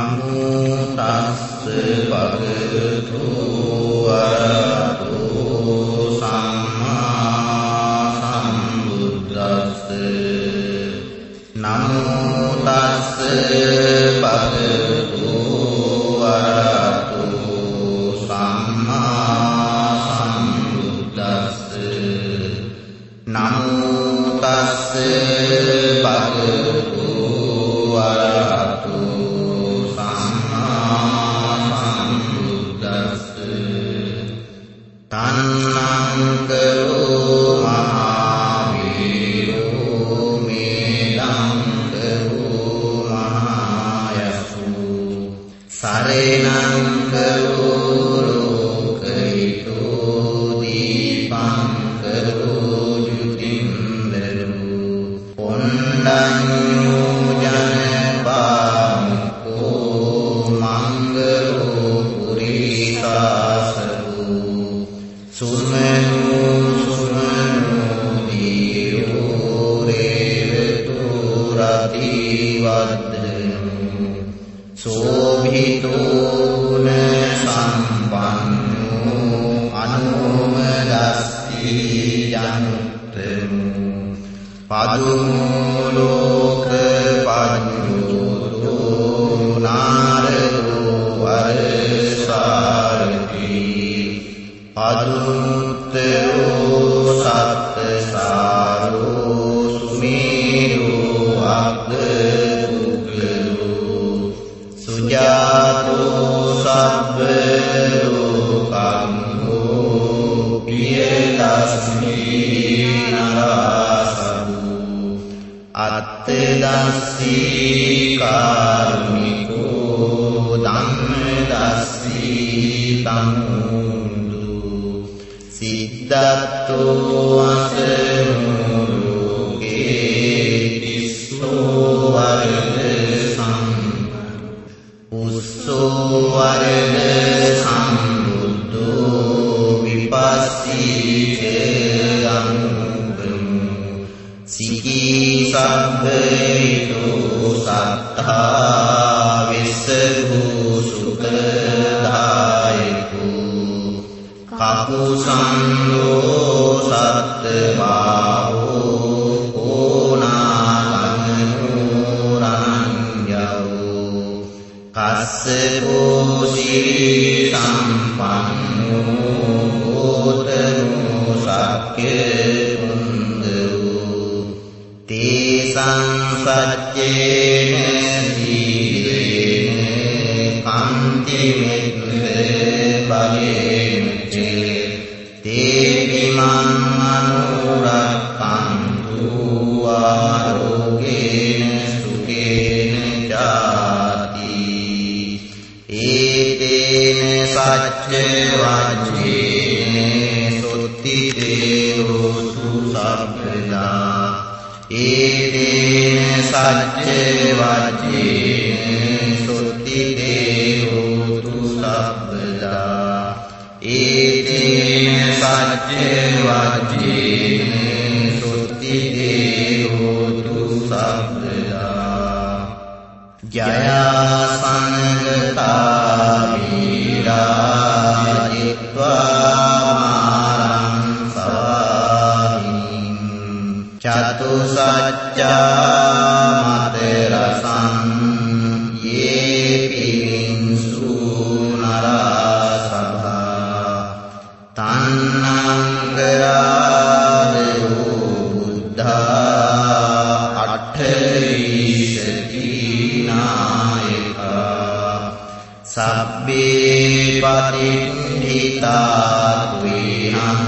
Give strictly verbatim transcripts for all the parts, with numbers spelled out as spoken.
නමෝ තස්ස භගවතු වරහතෝ සම්මා සම්බුද්දස්ස නමෝ තස්ස භගවතු වරහතෝ සම්මා සම්බුද්දස්ස නමෝ තස්ස භගවතු වරහතෝ සම්මා සම්බුද්දස්ස තන්නං කරෝ මහාවීරෝ මේදං කරෝ මහායසු සරේනං කරෝ ලෝකහිතෝ දීපං කරෝ යුතින්දරෝ පොණ්ඩඤ්ඤෝ ජනපාමුකෝ මංගලෝ පුරිසාසරෝ සුමනෝ සුමනෝ දීරෝ රේවතු රතිවද්දනෝ සෝභිතෝ න සම්පන්නෝ අනුමදස්සී ජනුත්තමෝ පදුමෝ ලෝක පඤ්ඤුතෝ නාරදෝ වරසාරති පදුමුත්තරෝ සත්තසාරෝ සුමේරෝ අග්ගකුකලෝ සුජාතෝ සබ්බ ලෝකං පියදස්මී නරසබු අත්තදස්සී කාරුණිකෝ ධම්මදස්සී තමුන්දු සිද්ධාතෝ අසනෝ ලෝකේ තිස්සෝ වරද සම්පන්න උස්සෝ වරද සම්බුද්ධෝ විපස්සී චේයං සිකී සබ්බේතෝ සත්තා විස්සභූ සුඛදායකෝ කකුසංගෝ සත්තවාහෝ ඕනාගමනෝ රණ්‍යවෝ කස්සපෝ සිරි සම්පන්නෝ හෝතනෝ සක්්‍ය තේසං සච්චේන සීලේන කන්ති මෙත්ත බලේන චේ තේවිමං අනුරක්ඛන්තු ආරෝගේන සුඛේන ජාති ඒතේන සච්ච වච්චේන සොත්ති දේවතු සබ්බදා ඒතේන සච්ච වච්චේන සොත්ති දේවතු සබ්බදා ඒතේන සච්ච වච්චේන සොත්ති දේවතු සබ්බදා ජයාසනගතා වීරා ජිත්වා මාරං සවාහිනින් චතුසච්චා මතරසං යේ පිවින්සු නරසභා තන්නං කරාදෝ බුද්ධා අට්ඨවිසති නායකා සබ්බේ පටිච්චිතා ත්‍විහං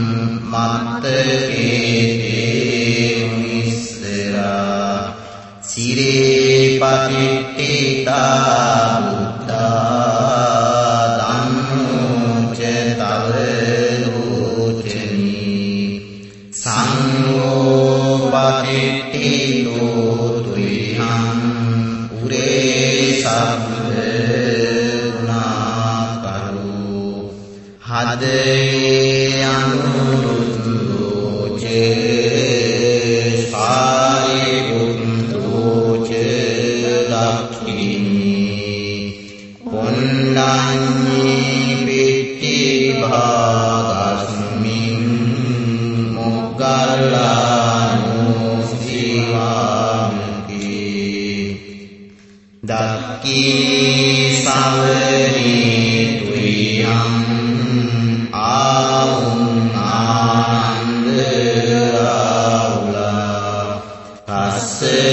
මත්තකේ සිරේ පටිච්චිතා බුද්ධා ධම්මෝ ච තව ලෝචනී සංඝෝ පටිච්චිතෝ ත්‍විහං උරේ සබ්බ ගුණාකරෝ හදේ අනුරුද්ධෝ ච සාරිපුත්තෝ ච දක්ඛිනී විනඤ්ඤී පිට්ටි භාගස්මින් මොග්ගල්ලානෝ සිවාමති දක්ඛී සවනී තුයං ආවුං ආනන්ද රාහුලා කස්සේ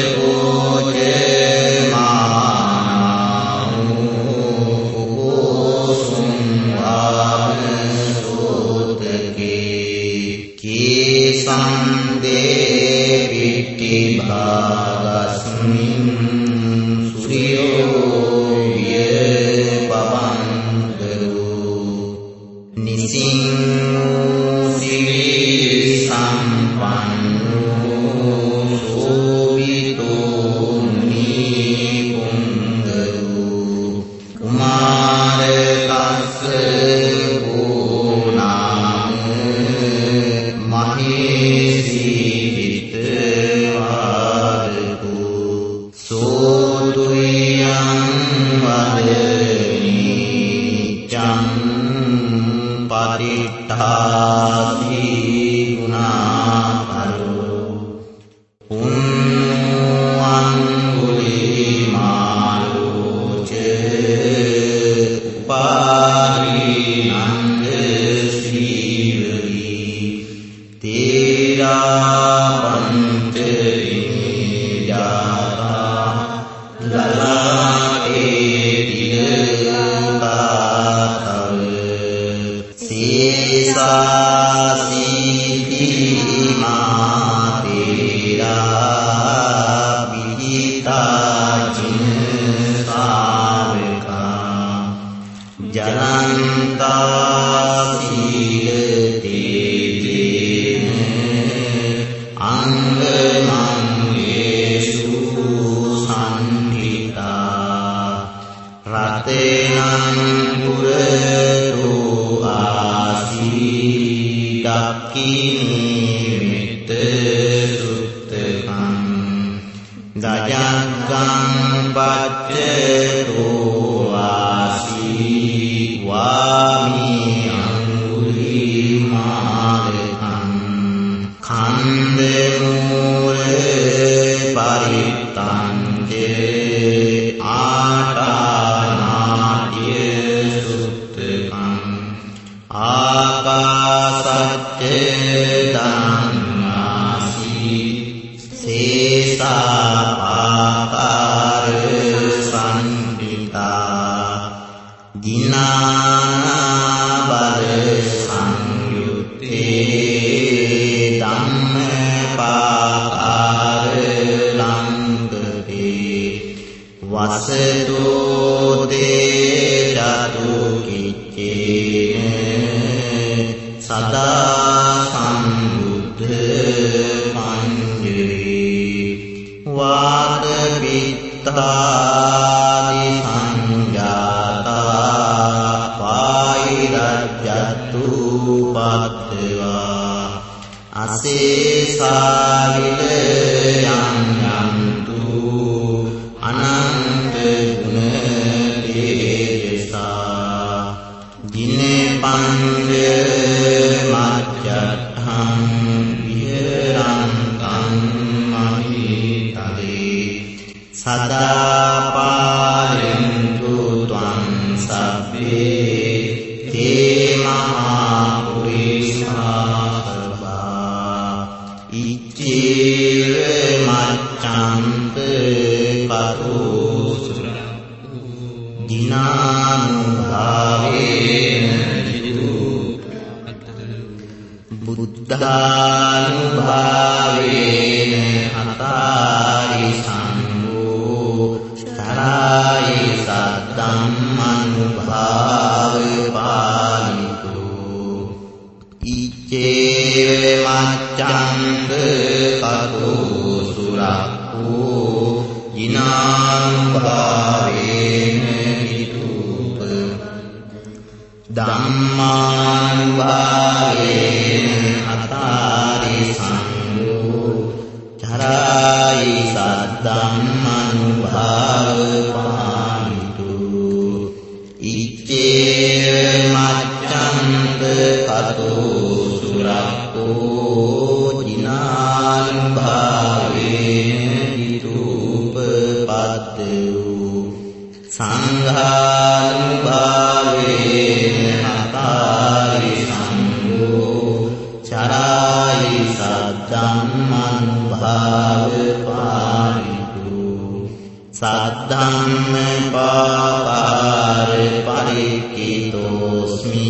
සංඝානුභාවේන හතාරි සංඝෝ චරායි සද්ධම්මනුභාව පාරිතු සද්ධම්ම පාපාර පරික්ඛිතෝස්මි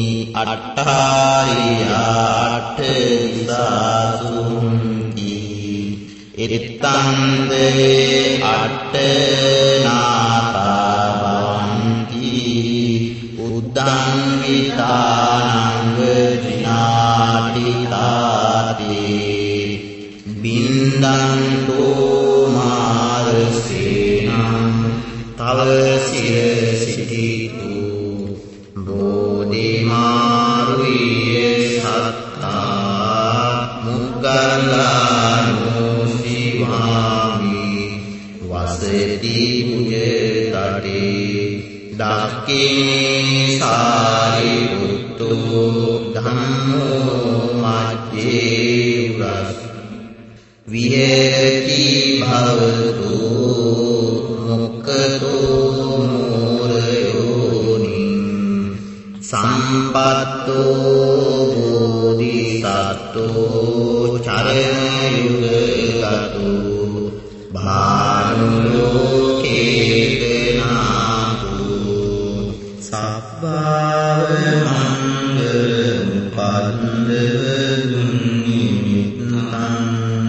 අට්ඨාරියාට දිසාසුන්ති ඉත්තන්දේ අට්ඨනාතා භවන්ති උද්දං විතානං විනාටිතාතේ බින්දන්තෝ මාරසේනං තව සිර සිටිතු බෝධිමාරුයේ සත්තා මුග්ගල්ලානෝ සිවාමි වසති පුජතටේ දක්ඛිනේ සාරිපුත්තෝ ධම්මෝ මජ්ජේ උරස් විහෙති භවතු මුක්ඛතෝ මෝරයෝනි සම්පත්තෝ බෝධිසත්වෝ චරණ යුගගතෝ භානුලෝකේතනාතු සබ්බාව මංගල පද්දව දුන්නිමිත්තං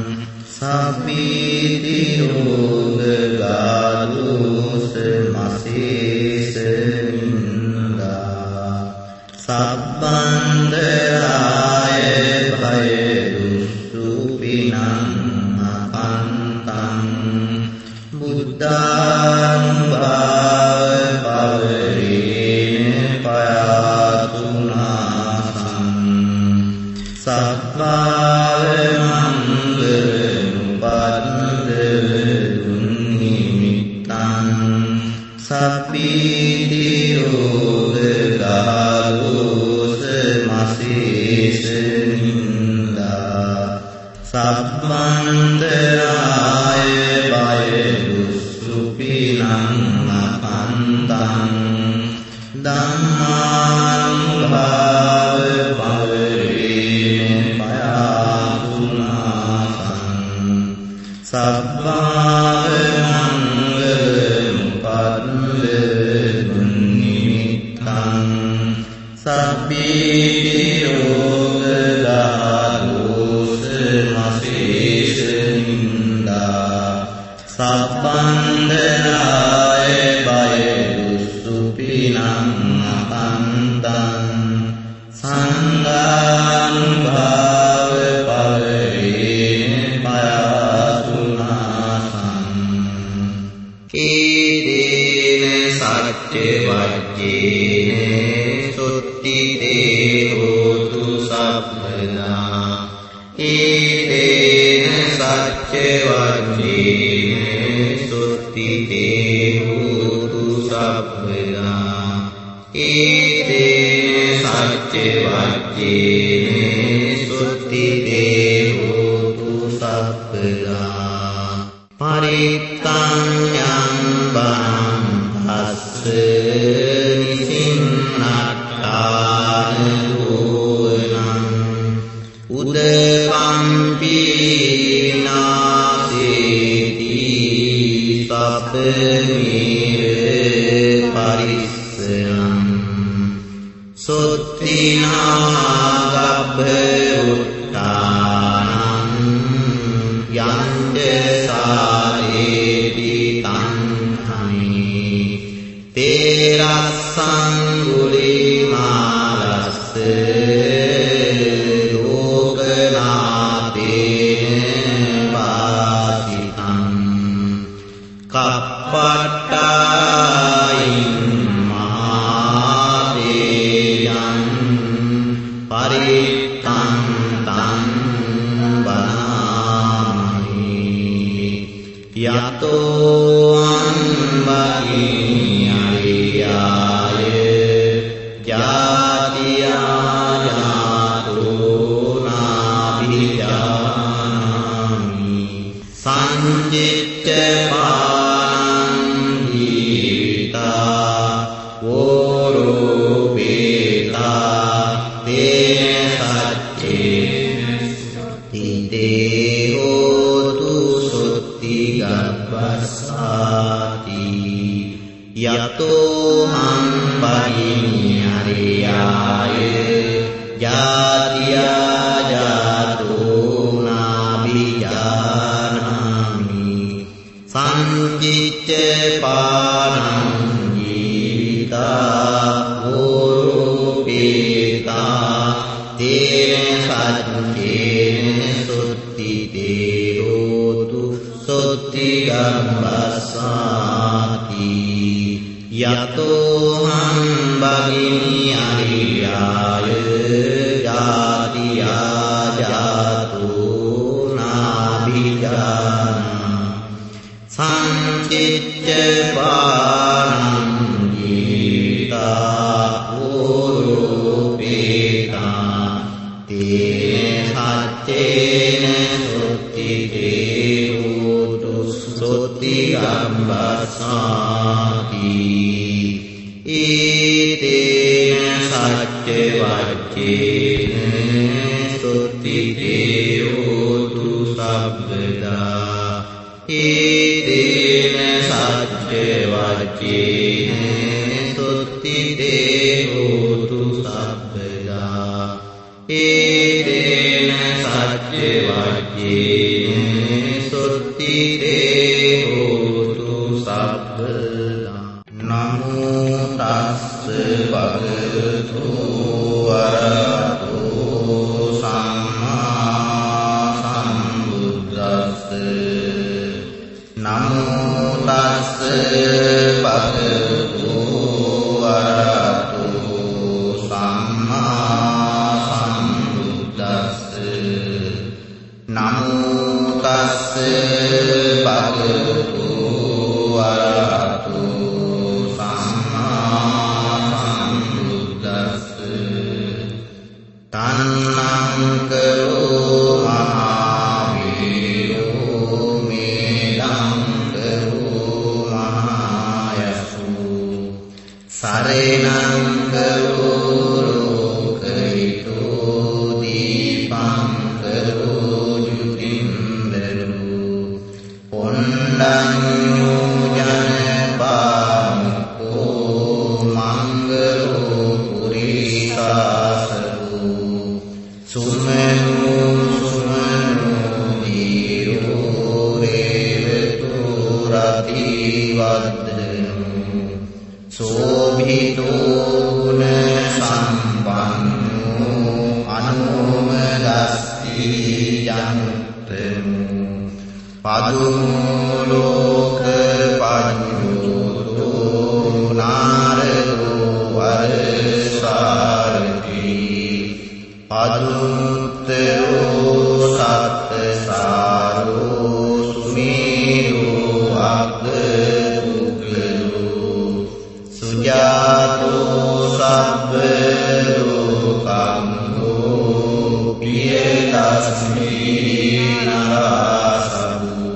සබ්බීති රෝග ගාදුස මසේස නින්දා සබ්බන්දරාය භය දුස්සුපිනං අකන්තං බුද්ධානුභාව පවරේන පයාතුනාසං සබ්බාව සබ්බීති රෝග ගාදුස මසේස නින්දා සබ්බන්තරාය භය දුස්සුපිනං අකන්තං ධම්මානුභාව පවරේන පයාතුනාසං සබ්බාව සබ්බීති රෝග ගාදුස මසේස නින්දා සබ්බන්දනාය භය දුස්සුපිනං අකන්තං සංඝානුභාව පවරේන පයාතුනාසං කීදේන සත්‍ය වජ්ජේන සුත්තිතේ හෝතු සබ්බදා ඊතේන සච්ච වච්චේන සුත්තිතේ හෝතු සබ්බදා ඊතේන සච්ච වච්චේන සුත්තිතේ හෝතු සබ්බදා පරිත්තං යං බං භස්ස උදකම්පි නාසේති සප්පමීර පරිස්සයං සොත්තිනා ගබ්බ උට්ටානං යන්ද සාරේති තන්හමි තේරස්සං ගුලිමාලස්ස කප්පට්ටායින් මාදේයන් පරිත්තං තං බනාමි යතෝ අන්වකිඤ්ඤාය වෝරූපේතා තේන සච්චේන තිතේ හෝතු සුත්ති ගබ්බස්සාති යතෝ හං පරිඤ්ඤ අරියාය ජාතියා ජාතෝ නාභිජානාමි සංචිච්ච පානං ජීවිතා වෝරූපේතා තේන සච්චේන සුත්ති තේ හෝතු සුත්ති ගබ්බස්සාති යතෝ හං භගිනි අරියාය ජාතියා ජාතෝ නාභිජානා සංචිච්ච පානං ජීවිතා වෝරූපේතා තේන සච්චේන සුත්ති තේ හෝතු සුත්ති ගබ්බස්සාති ඊතේන සච්ච වච්චේන සුත්ති තේ හෝතු සබ්බදා ඊතේන සච්ච වච්චේන සුත්ති තේ හෝතු සබ්බදා ඊතේන සච්ච වච්චේන සුත්ති තේ හෝතු සබ්බදා නමෝ තස්ස භගවතු වරහතෝ සම්මා සම්බුද්දස්ස නමෝ තස්ස භගවතු වරහතෝ සම්මා සම්බුද්දස්ස නමෝ තස්ස භගවතු වරහතෝ තන්නං කරෝ මහාවීරෝ මේලං කරෝ මහායසු සරේනං කරෝ ලෝකහිතෝ දීපං කරෝ ජුතින්දරෝ පොණ්ඩඤ්ඤෝ ජනපාමුකෝ මංගලෝ පුරිසාසරෝ සුමනෝ සුමනෝ දීරෝ රේවතු රතිවද්දනෝ සෝභිතෝ ගුණ සම්පන්නෝ අනුමදස්සී යන්තනෝ පදුමෝ ලෝක පඤ්ඤෝතෝ නාරදෝ වරසාරති පදුමුත්තරෝ සත්තසාරෝ සුමේරෝ අග්ගුග්ගලෝ සුජාතෝ සබ්බ ලෝකංගෝ පියදස්මී නරසබු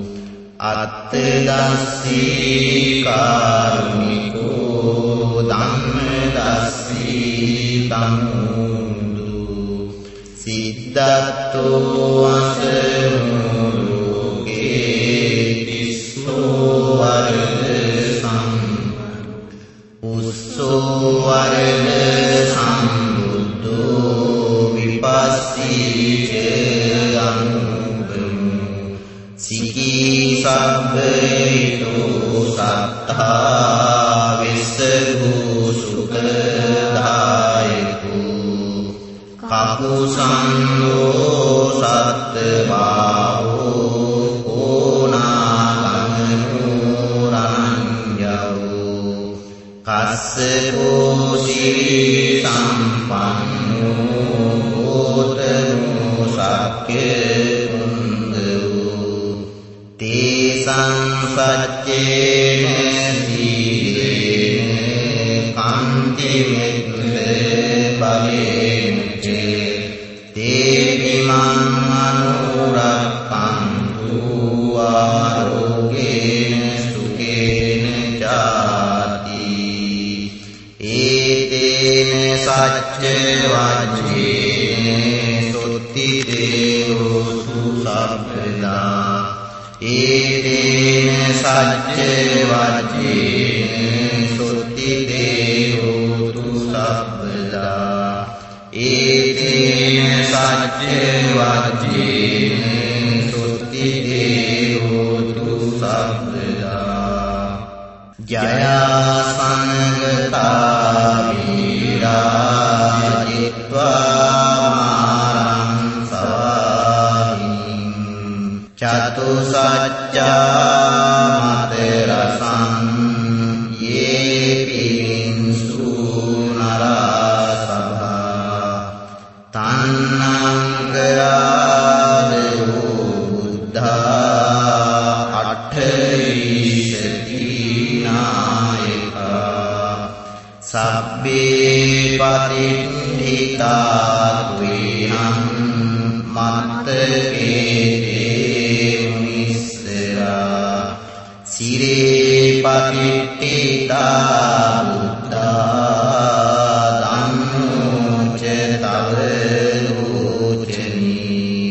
අත්තදස්සී කාරුණිකෝ ධම්මදස්සී තමුදු සිද්ධාතෝ අසනෝ ලෝකේ තිස්සෝ වරද සම්පන්න උස්සෝ වරද සම්බුද්ධෝ විපස්සී අනුගමු සිකී සබ්බේතෝ සත්තා විස්සගෝ සුඛදායකෝ කකුසන්නෝ සත්තවාහෝ ඕනාගමනෝ රණ්‍යවෝ කස්සකෝ සිරි සම්පන්නෝ හෝතනෝ සක්්‍ය කුන්දවෝ තේසං සච්චේන සීලේන කන්තිමෙත්ත බලේචේ තේපිමං අනුරක්ඛන්තු ආරෝගේන සුඛේන චාති සච්ච වජ්ජේන සොත්ති දේවෝතු සබ්බදා ඒතේන සච්ච වජ්ජේන සොත්ති දේවෝතු සබ්බදා ඒතේන සච්ච වජ්ජේන සොත්ති දේවෝතු සබ්බදා ජයාසනගතා විරාජිත්වා මාරං සවාහින් චතුසච්චා මත රසං යේ පින්සු නරා සභා තන්නං කරාදෝ බුද්ධා අට්ඨවිසති සබ්බේ පරිණිතා ත්‍විහං මත්තකේ මිස්සරා සිරේ පරිණිතා බුද්ධා ධම්මෝ ච තව ලෝචනී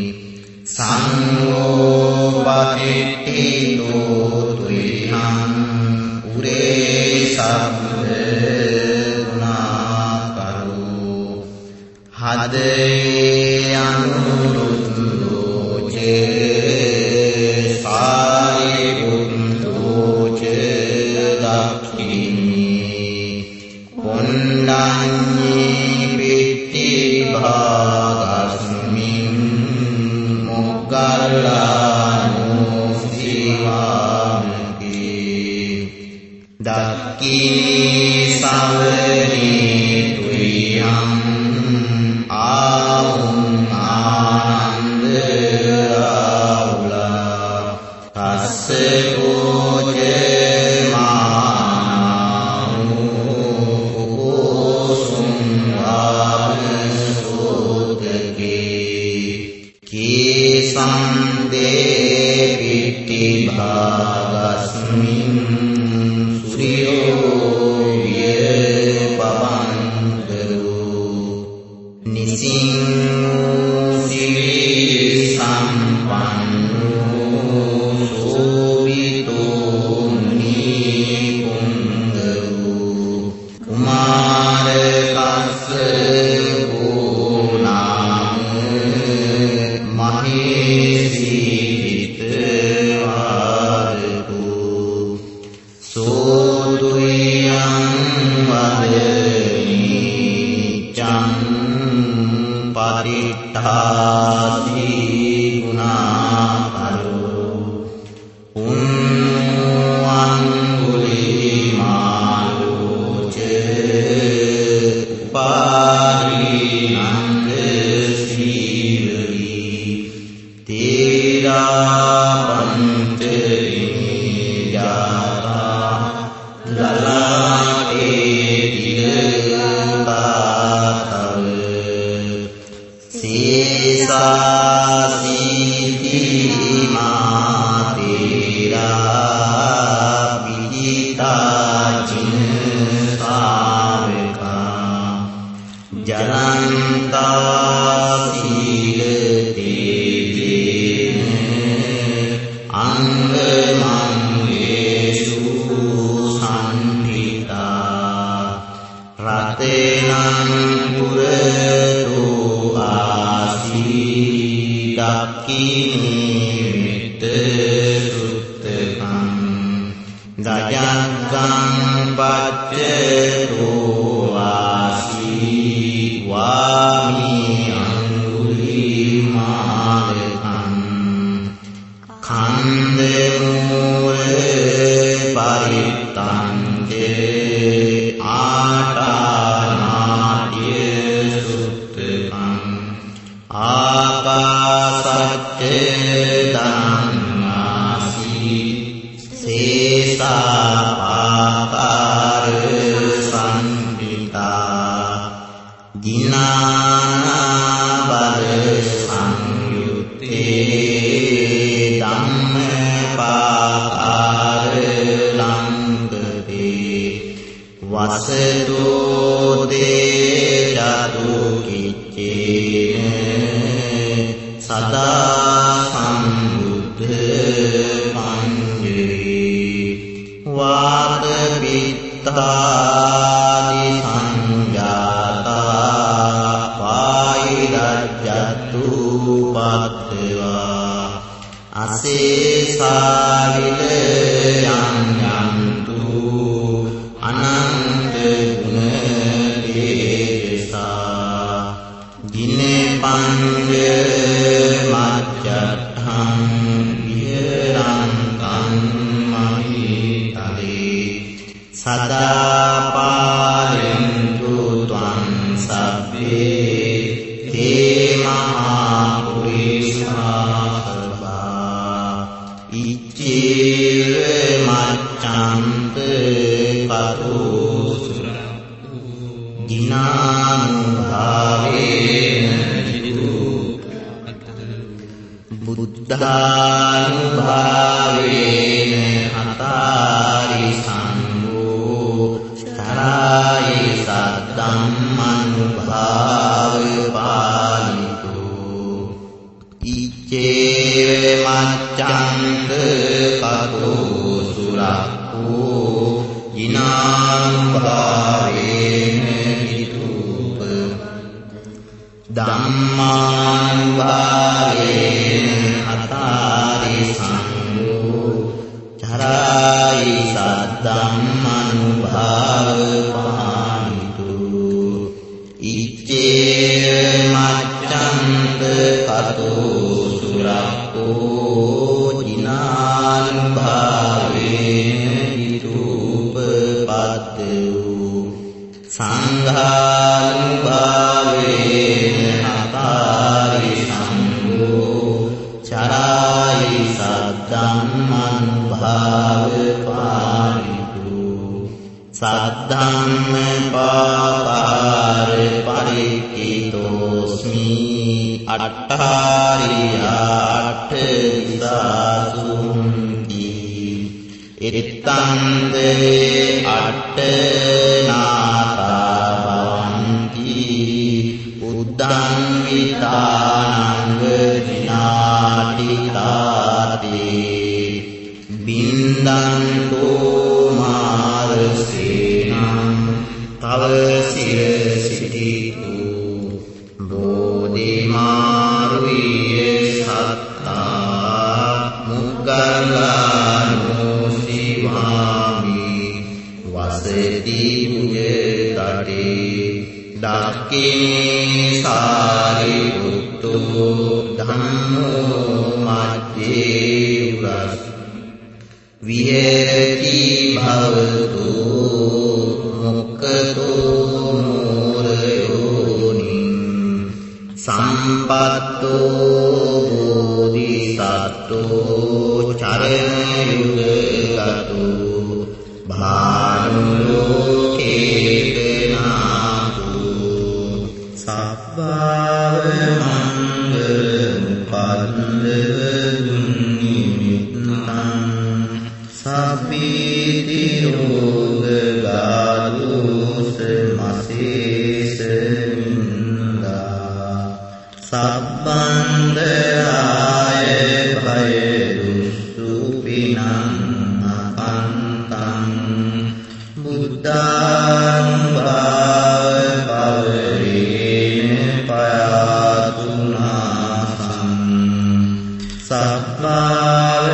සංඝෝ පරිණිතෝ ත්‍විහං උරේ සබ්බ හදේ අනුරුද්ධෝ ච සාරිපුත්තෝ ච දක්ඛිනී පුණ්ණඤ්ඤී පිට්ටි භාගස්මින් මොග්ගල්ලානෝ සිවාමති දක්ඛිනී සවනී ත්‍වියං ආවුං ආනන්ද රාහුලා තස්සේ කෝච මානුකෝසුං වාමසෝතකේ කේසං දේපිටි භාගස්මින් සුරියෝ නිසිං සිරි සම්පන්නෝ සෝවිතෝ නිකුංගෝ කුමාර කස්සපෝ නාම මහේසීත වාදකෝ සෝතුයං වදනී චං පරිත්තාති ගුණාකරෝ උන්වංගුලිමාලෝ ච උපාදීනං සීලී තේරාපන්තේ ජාතා ලලාටේ දිලබාතව සීසාසීති මාතේරා පිහිතා චින්තාවකා ජනන්තා සීලතේන අංගමංගේසු සම්හිතා රතේනං පුරතෝ දක්ඛිනී මිත්ත සුත්තකං දයංගං පච්චතෝ වාසී වාමී අංගුලිමාලකං කන්ද මූල පරිත්තං ආටානාට්‍ය සුත්තකං ආකාසච්ච ධම්මාසී සේසාපාකාර සංවිතා දිනාබල සංයුත්තේ ධම්මපාකාර ලංගවේ වසතෝ තේ චතු කිච්චේන සදා සම්බුද්ධ පංජරේ වාත පිත්තාදි සංජාතා පායිරජ්ජතු පත්වා අසේසාවිල යන්යන්තු අනන්ත ගුණ තේජසා දිනේ පංජ මච්ඡත්තං විරංකං මහිතලේ සදා පාලෙන්තු ත්වං සබ්බේ තේ මහා පුරිසාසවා ඉච්ඡේව මච්ඡන්ත කතෝ දිනානුභාවේන බුද්ධානුභාවේන හතාරි සංඝෝ තරායි සද්ධම්මනුභාව පාලිතෝ ඉච්ඡේව මච්ඡන්ත කතෝ සුරක්ඛෝ යිනානුභාවේන හිතුප ධම්මානුභාවේන හතාරි සංඝෝ චරායි සද්ධම්මනුභාව පාලිතෝ ඉච්ඡේව මච්ඡන්ත කතෝ සුරක්ඛෝ යිනානුභාවේන හිතුප පද්දෝ සංඝානුභාවේන හතාරි සංඝෝ චරායි සද්ධම්මනුභාව පාලිතෝ සද්ධම්ම පාපාර පරික්ඛිතෝස්මි අට්ඨාරියාට දිසාසුන්ති එත්තන්දේ අට්ඨනාතා භවන්ති උද්දං විතානං විනාටිතාතේ බින්දන්තෝ මාරසේනං තව සිරසිටිතු බෝධිමාරුයේ සත්තා මුග්ගලානෝ සිවාමි වසති පුජතටේ දක්ඛිනේ සාරිපුත්තෝ ධම්මෝ මජ්ජේ උරස් විහෙරති භවතු මුක්ඛතෝ මෝරයෝනි සම්පත්තෝ බෝධිසත්වෝ චරණ යුගගතෝ භානුලෝකේතනාතු සබ්බාව මංගල මුපන්දවුන්නිමිත්තං සබ්බීති රෝග ගාදුස මසේස නින්දා සබ්බන්දරාය භය දුස්සුපිනං අකන්තං බුද්ධානුභාව පවරේන පයාතුනාසං සබ්බාව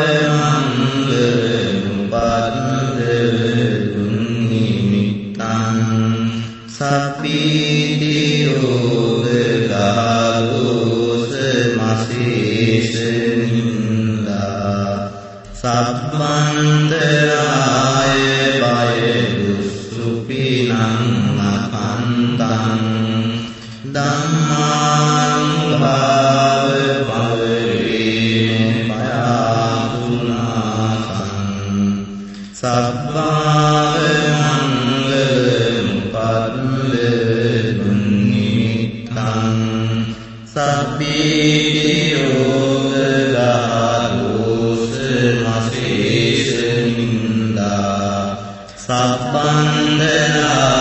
සබ්බීති රෝග ගාදුස මසේස නින්දා සබ්බන්තරාය භය දුස්සුපිනං අකන්තං ධම්මානුභාව පවරේන පයාතුනාසං සබ්බාව සබ්බීති රෝග ගාදුස මසේස නින්දා සබ්බන්දනා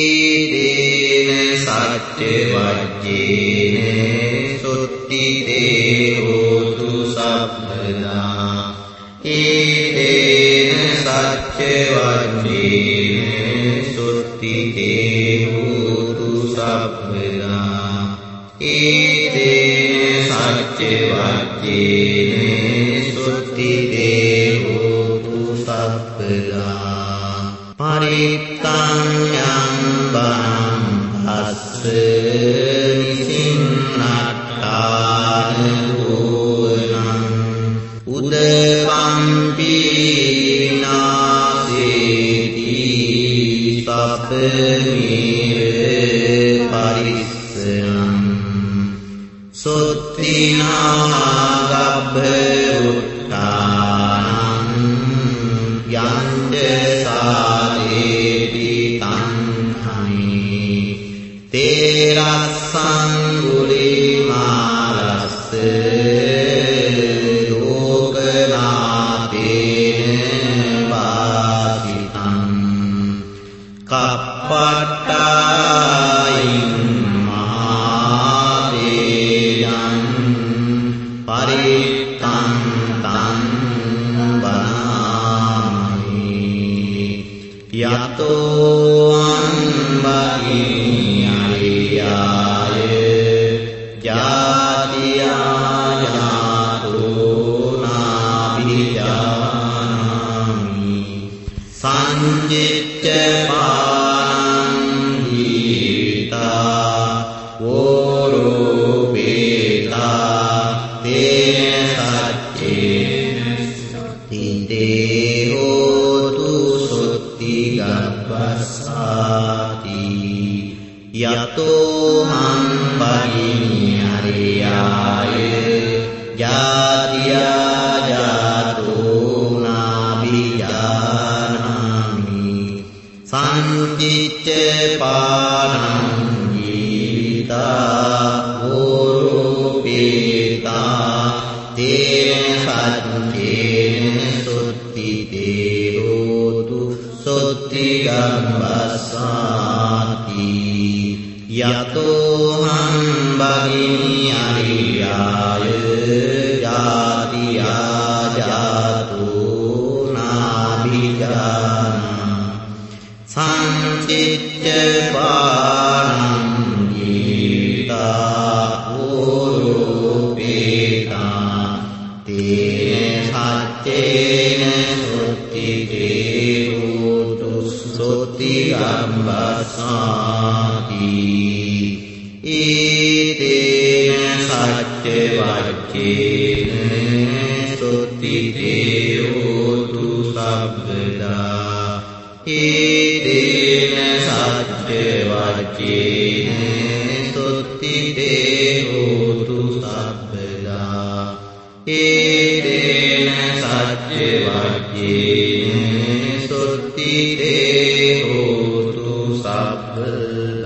ඊතේන සච්ච වජ්ජේන සුත්ති දේවෝතු සබ්බදා ඊතේන සච්ච වජ්ජේන සුත්ති දේවෝතු සබ්බදා ඊතේන සච්ච වජ්ජේන සුත්ති දේවෝතු සබ්බදා පරිත්තං යං බණං භස්ස නිසින්නට්ඨාන භුවනං උදවම්පි විනාසේති සප්පමීර පරිස්සං සොත්තිනා ගබ්බ උත්තානං යන්ද සාදේති තණ්හයි තේරස්සං ගුලිමාලස්ස ලෝකනාතේන වාසිතං කප්පට්ටායින් මහාදේයං පරිත්තං තං බනාමි යතෝ අම්බකිනි අරියාය ජාතියා ජාතෝ නාභිජානාමි සංජිච්ච පානං ජීවිතා වෝරෝපේතා තේන සච්චේන තින්දේ හෝතු සොත්ති ගබ්බස්සාති යතෝ මම්බගිනි අරියාය ජාතියා ජාතෝ නාභිජානාමි සංචිච්ච පානං ජීවිතා වෝරෝපේතා තේන සච්චේන සොත්ති දේවෝතු සොත්ති ගබ්බස්සාති යතෝ හම්බගිනි අරියාය ජාතියා ජාතෝ නාභිජානා සංචිච්ච පානං ජීවිතා වෝරෝපේතා තේන සච්චේන සොත්ති දේවෝතු සොත්ති ගබ්බස්සාති ඊතේන සච්ච වජ්ජේන සොත්ති දේවෝතු සබ්බදා ඊතේන සච්ච වජ්ජේන සොත්ති දේවෝතු සබ්බදා ඊතේන සච්ච වජ්ජේන සොත්ති දේවෝතු සබ්බදා